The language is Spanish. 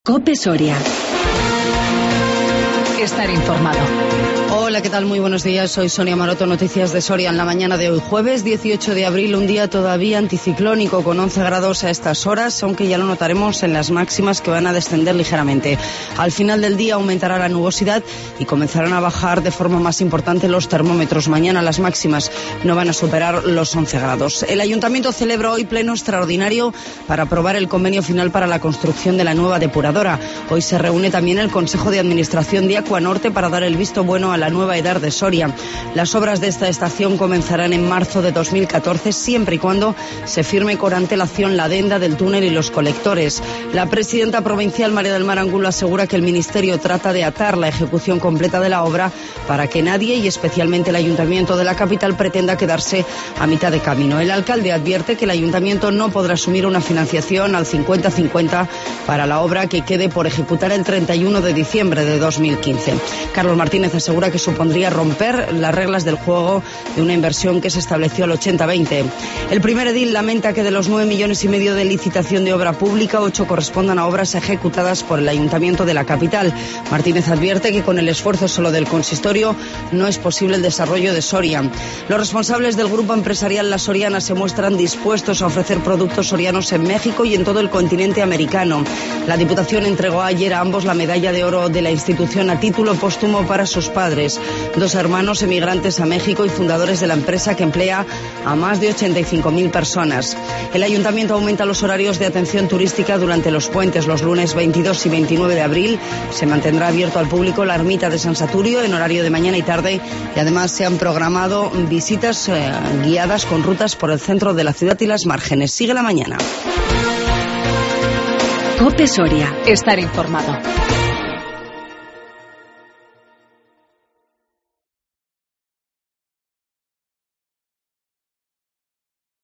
COPE Soria. Estar informado. Hola, ¿qué tal? Muy buenos días. Soy Sonia Maroto, noticias de Soria en la mañana de hoy, jueves 18 de abril, un día todavía anticiclónico con 11 grados a estas horas, aunque ya lo notaremos en las máximas que van a descender ligeramente. Al final del día aumentará la nubosidad y comenzarán a bajar de forma más importante los termómetros. Mañana las máximas no van a superar los 11 grados. El Ayuntamiento celebra hoy pleno extraordinario para aprobar el convenio final para la construcción de la nueva depuradora. Hoy se reúne también el Consejo de Administración de Acuanorte para dar el visto bueno a la nueva EDAR de Soria. Las obras de esta estación comenzarán en marzo de 2014, siempre y cuando se firme con antelación la adenda del túnel y los colectores. La presidenta provincial, María del Mar Angulo, asegura que el Ministerio trata de atar la ejecución completa de la obra para que nadie, y especialmente el Ayuntamiento de la capital, pretenda quedarse a mitad de camino. El alcalde advierte que el Ayuntamiento no podrá asumir una financiación al 50-50 para la obra que quede por ejecutar el 31 de diciembre de 2015. Carlos Martínez asegura que supondría romper las reglas del juego de una inversión que se estableció al 80-20. El primer edil lamenta que de los 9,5 millones de licitación de obra pública, 8 correspondan a obras ejecutadas por el Ayuntamiento de la capital. Martínez advierte que con el esfuerzo solo del consistorio no es posible el desarrollo de Soria. Los responsables del grupo empresarial La Soriana se muestran dispuestos a ofrecer productos sorianos en México y en todo el continente americano. La Diputación entregó ayer a ambos la medalla de oro de la institución a título póstumo para sus padres, dos hermanos emigrantes a México y fundadores de la empresa que emplea a más de 85.000 personas. El Ayuntamiento aumenta los horarios de atención turística durante los puentes. Los lunes 22 y 29 de abril se mantendrá abierto al público la ermita de San Saturio en horario de mañana y tarde, y además se han programado visitas guiadas con rutas por el centro de la ciudad y las márgenes. Sigue la mañana. COPE Soria. Estar informado.